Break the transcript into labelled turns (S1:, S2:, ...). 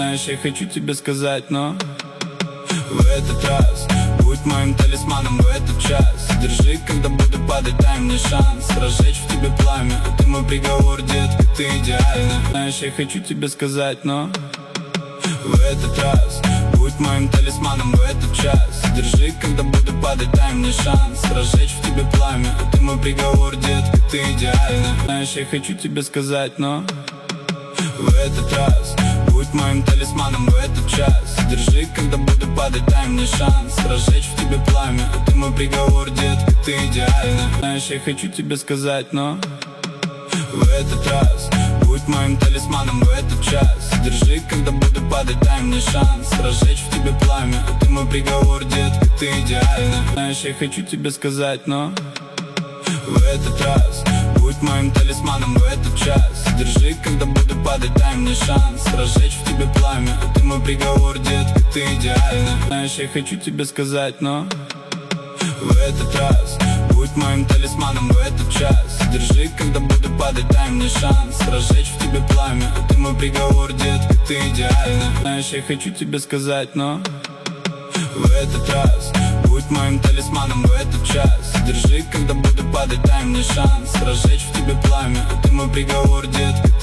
S1: Знаешь, я хочу тебе сказать, но в этот раз будь моим талисманом в этот час. Держи, когда буду падать, дай мне шанс разжечь в тебе пламя. Ты мой приговор, детка, ты идеальна. Знаешь, я хочу тебе сказать, но в этот раз будь моим талисманом в этот час. Держи, когда буду падать, дай мне шанс разжечь в тебе пламя. Ты мой приговор, детка, ты идеальна. Знаешь, я хочу тебе сказать, но в этот раз будь моим талисманом в этот час. Держи, когда буду падать, дай мне шанс разжечь в тебе пламя. Ты мой приговор, детка, ты идеальна. Знаешь, я хочу тебе сказать, но в этот раз будь моим талисманом в этот час. Держи, когда буду падать, дай мне шанс разжечь в тебе пламя. Ты мой приговор, детка, ты идеальна. Знаешь, я хочу тебе сказать, но в этот раз будь моим талисманом в этот час. Держи, когда буду падать, дай мне шанс разжечь в тебе пламя. Ты мой приговор, детка, ты идеальна. Знаешь, я хочу тебе сказать, но в этот раз будь моим талисманом в этот час. Держи, когда буду падать, дай мне шанс разжечь в тебе пламя. Ты мой приговор, детка, ты идеальна. Знаешь, я хочу тебе сказать, но в этот раз будь моим талисманом в этот час. Держи, когда буду падать, дай мне шанс разжечь в тебе пламя. Ты мой приговор, детка,